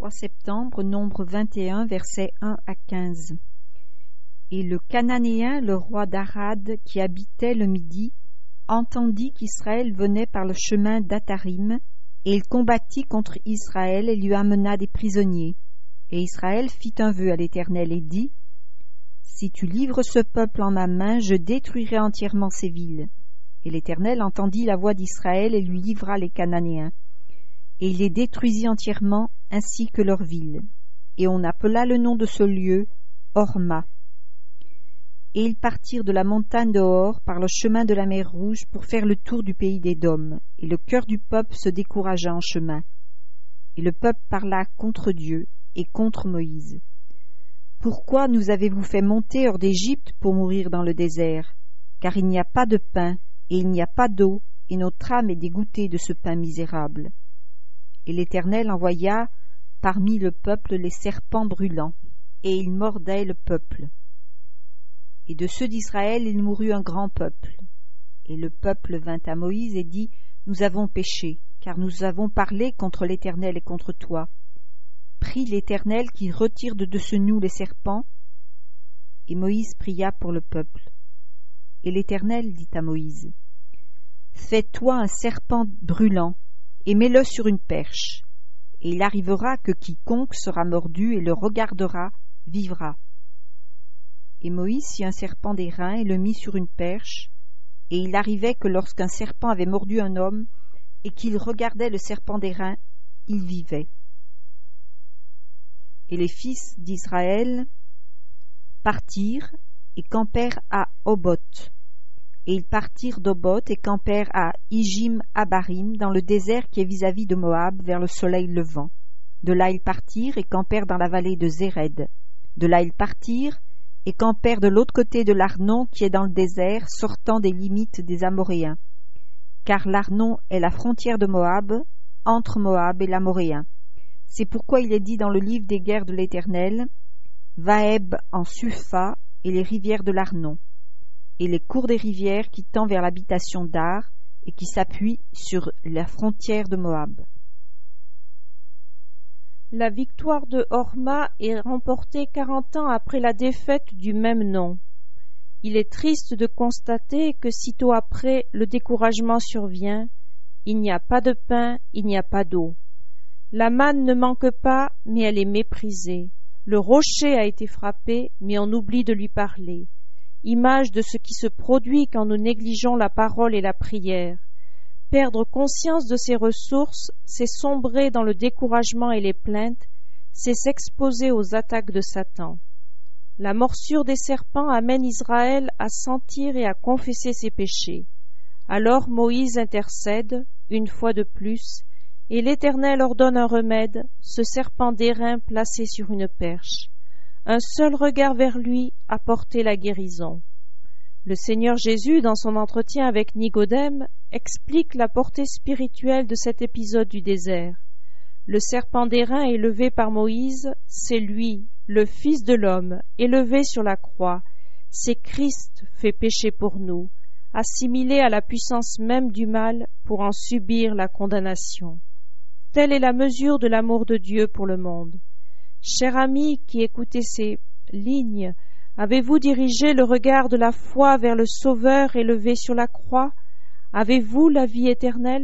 3 septembre, Nombre 21, versets 1 à 15. Et le Cananéen, le roi d'Arad, qui habitait le Midi, entendit qu'Israël venait par le chemin d'Atarim, et il combattit contre Israël et lui amena des prisonniers. Et Israël fit un vœu à l'Éternel et dit : Si tu livres ce peuple en ma main, je détruirai entièrement ces villes. Et l'Éternel entendit la voix d'Israël et lui livra les Cananéens. Et il les détruisit entièrement, ainsi que leurs villes. Et on appela le nom de ce lieu Horma. Et ils partirent de la montagne de Hor par le chemin de la mer Rouge pour faire le tour du pays d'Édom. Et le cœur du peuple se découragea en chemin. Et le peuple parla contre Dieu et contre Moïse. Pourquoi nous avez-vous fait monter hors d'Égypte pour mourir dans le désert ? Car il n'y a pas de pain, et il n'y a pas d'eau, et notre âme est dégoûtée de ce pain misérable. Et l'Éternel envoya parmi le peuple les serpents brûlants, et ils mordaient le peuple. Et de ceux d'Israël il mourut un grand peuple. Et le peuple vint à Moïse et dit : Nous avons péché, car nous avons parlé contre l'Éternel et contre toi. Prie l'Éternel qui retire de dessus nous les serpents. Et Moïse pria pour le peuple. Et l'Éternel dit à Moïse : Fais-toi un serpent brûlant, et mets-le sur une perche. Et il arrivera que quiconque sera mordu et le regardera vivra. Et Moïse fit un serpent d'airain et le mit sur une perche. Et il arrivait que lorsqu'un serpent avait mordu un homme, et qu'il regardait le serpent d'airain, il vivait. Et les fils d'Israël partirent et campèrent à Oboth. Et ils partirent d'Oboth et campèrent à Ijim-Abarim, dans le désert qui est vis-à-vis de Moab, vers le soleil levant. De là ils partirent et campèrent dans la vallée de Zéred. De là ils partirent et campèrent de l'autre côté de l'Arnon qui est dans le désert, sortant des limites des Amoréens. Car l'Arnon est la frontière de Moab, entre Moab et l'Amoréen. C'est pourquoi il est dit dans le livre des guerres de l'Éternel : Vaeb en Supha et les rivières de l'Arnon, et les cours des rivières qui tendent vers l'habitation d'Ar et qui s'appuient sur la frontière de Moab. La victoire de Horma est remportée 40 ans après la défaite du même nom. Il est triste de constater que sitôt après le découragement survient. Il n'y a pas de pain, il n'y a pas d'eau. La manne ne manque pas, mais elle est méprisée. Le rocher a été frappé, mais on oublie de lui parler. Image de ce qui se produit quand nous négligeons la parole et la prière. Perdre conscience de ses ressources, c'est sombrer dans le découragement et les plaintes, c'est s'exposer aux attaques de Satan. La morsure des serpents amène Israël à sentir et à confesser ses péchés. Alors Moïse intercède, une fois de plus, et l'Éternel ordonne un remède, ce serpent d'airain placé sur une perche. Un seul regard vers lui a porté la guérison. Le Seigneur Jésus, dans son entretien avec Nicodème, explique la portée spirituelle de cet épisode du désert. Le serpent d'airain élevé par Moïse, c'est lui, le Fils de l'homme, élevé sur la croix. C'est Christ fait pécher pour nous, assimilé à la puissance même du mal pour en subir la condamnation. Telle est la mesure de l'amour de Dieu pour le monde. Cher ami qui écoutez ces lignes, avez-vous dirigé le regard de la foi vers le Sauveur élevé sur la croix ? Avez-vous la vie éternelle ?